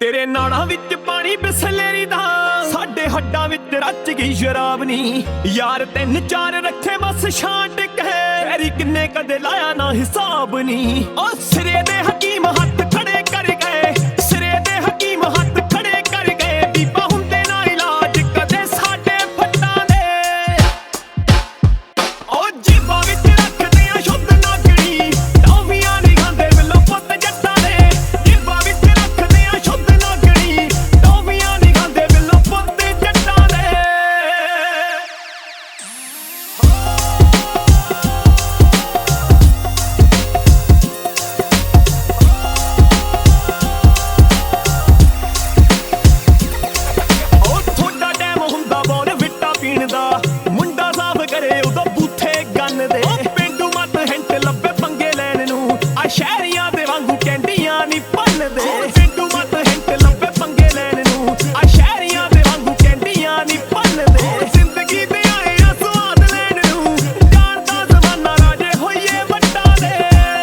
ਤੇਰੇ ਨਾੜਾਂ ਵਿੱਚ ਪਾਣੀ ਬਿਸਲੇਰੀ ਦਾ, ਸਾਡੇ ਹੱਡਾਂ ਵਿੱਚ ਰਚ ਗਈ ਸ਼ਰਾਬ ਨੀ। ਯਾਰ 3-4 ਰੱਖੇ ਬਸ ਛਾਂਟ ਕੇ, ਪੈਰੀ ਕਿੰਨੇ ਕਦੇ ਲਾਇਆ ਨਾ ਹਿਸਾਬ ਨੀ। ਓ ਸਿਰੇ ਦੇ ਹਕੀਮ ਹੱਥ ਖੜੇ ਕਰ ਗਏ, ਸਿਰੇ ਦੇ ਹਕੀਮ ਹੱਥ ਖੜੇ ਕਰ ਗਏ। ਬੀਬਾ ਹੁੰਦੇ ਨਾ ਇਲਾਜ ਕਦੇ ਸਾਡੇ ਫੱਟਾਂ ਦੇ। ਓ ਜੀਬਾਂ ਵਿੱਚ ਰੱਖਦੇ ਆ ਸ਼ੁੱਧ ਨਾਗਣੀ, ਟੌਫੀਆਂ ਨੀ ਖਾਂਦੇ ਬਿੱਲੋ ਪੁੱਤ ਜੱਟਾਂ ਦੇ। ਜੀਬਾਂ ਵਿੱਚ ਰੱਖਦੇ ਆ ਸ਼ੁੱਧ ਨਾਗਣੀ, ਟੌਫੀਆਂ ਨੀ ਖਾਂਦੇ ਬਿੱਲੋ ਪੁੱਤ ਜੱਟਾਂ ਦੇ। ਮੁੰਡਾ ਸਾਫ ਕਰੇ ਉਦੋਂ ਬੂਥੇ ਗੰਨ ਦੇ। ਪਿੰਡੂ ਮੱਤ ਹਿੰਟ ਲੱਭੇ ਪੰਗੇ ਲੈਣ ਨੂੰ, ਆ ਸ਼ਹਿਰੀਆਂ ਦੇ ਵਾਂਗੂ ਕੈਂਡੀਆਂ ਨੀ ਭੰਨਦੇ। ਪਿੰਡੂ ਮੱਤ ਹਿੰਟ ਲੱਭੇ ਪੰਗੇ ਲੈਣ ਨੂੰ, ਆ ਸ਼ਹਿਰੀਆਂ ਦੇ ਵਾਂਗੂ ਕੈਂਡੀਆਂ ਨੀ ਭੰਨਦੇ। ਜ਼ਿੰਦਗੀ ਦੇ ਆਏ ਆ ਸਵਾਦ ਲੈਣ ਨੂੰ, ਜਾਣਦਾ ਜ਼ਮਾਨਾ ਰਾਜੇ ਹੋਈਏ ਵੱਟਾਂ ਦੇ।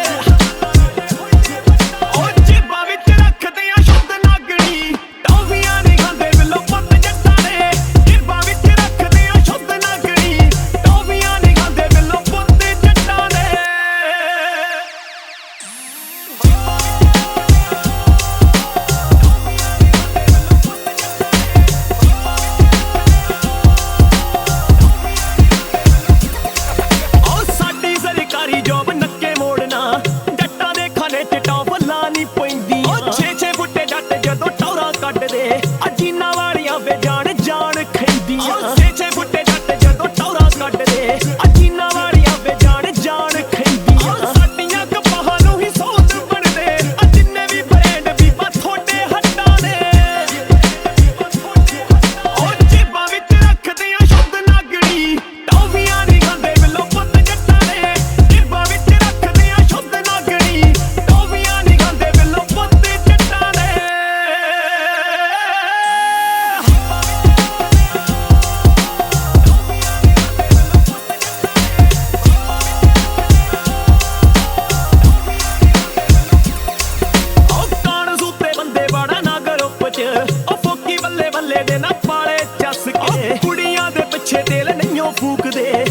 ਓ ਜੇਬਾਂ ਵਿੱਚ ਰੱਖਦੇ ਆ ਸ਼ੁੱਧ ਨਾਗਣੀ, ਟੌਫੀਆਂ ਨੀ ਖਾਂਦੇ ਬਿੱਲੋ ਪੁੱਤ ਜੱਟਾਂ ਦੇ। ਜੇਬਾਂ ਵਿੱਚ ਰੱਖਦੇ ਆ ਸ਼ੁੱਧ ਨਾਗਣੀ, ਟੌਫੀਆਂ ਨੀ ਖਾਂਦੇ ਬਿੱਲੋ ਪੁੱਤ ਜੱਟਾਂ ਦੇ। ਓ ਸਾਡੀ ਸਰਕਾਰੀ ਜੋਬ ਨੱਕੇ ਮੋੜਨਾ, ਜੱਟਾਂ ਦੇ ਖਾਨੇ 'ਚ ਟੌਫਲਾਂ ਨੀ ਪੈਂਦੀਆਂ। ਓ 6-6 ਫੁੱਟੇ ਜੱਟ ਜਦੋਂ ਟੌਰਾਂ ਕੱਢਦੇ, ਅਜੀਨਾ ਵਾਲੀਆਂ ਵੇ ਜਾਣ ਜਾਣ ਖੈਂਦੀਆਂ। 6-6 ਫੁੱਟੇ ਜੱਟ ਜਦੋਂ ਟੌਰਾਂ ਕੱਢਦੇ, ਅਜੀਨਾ ਵਾਲੀਆਂ ਵੇ ਜਾਣ ਜਾਣ ਖੈਂਦੀਆਂ। ਸਾਡੀਆਂ ਕਪਾਹਾਂ ਨੂੰ ਹੀ ਸੌਦ ਬਣਦੇ, ਆ ਜਿੰਨੇ ਵੀ ਬ੍ਰਾਂਡ ਬੀਬਾ ਥੋੜੇ ਹੱਟਾਂ ਦੇ। ਓ ਜੇਬਾਂ ਵਿੱਚ ਰੱਖਦੇ ਆ ਸ਼ੁੱਧ ਨਾਗਣੀ, ਟੌਫੀਆਂ ਨੀ ਖਾਂਦੇ ਬਿੱਲੋ ਪੁੱਤ ਜੱਟਾਂ ਦੇ। ਜੇਬਾਂ ਵਿੱਚ ਰੱਖਦੇ ਆ ਸ਼ੁੱਧ ਨਾਗਣੀ, ਟੌਫੀਆਂ ਨੀ ਖਾਂਦੇ ਬਿੱਲੋ ਪੁੱਤ ਜੱਟਾਂ ਦੇ। ਓ ਕਾਣ ਸੂਤੇ ਬੰਦੇ ਬਾੜਾ ਨਾ ਗਰੁੱਪ 'ਚ, ਓ ਫੋਕੀ ਬੱਲੇ ਬੱਲੇ ਦੇ ਨਾ ਪਾਲੇ ਚੱਸ ਕੇ। ਕੁੜੀਆਂ ਦੇ ਪਿੱਛੇ ਤੇਲ ਨਹੀਂਓ ਫੂਕਦੇ,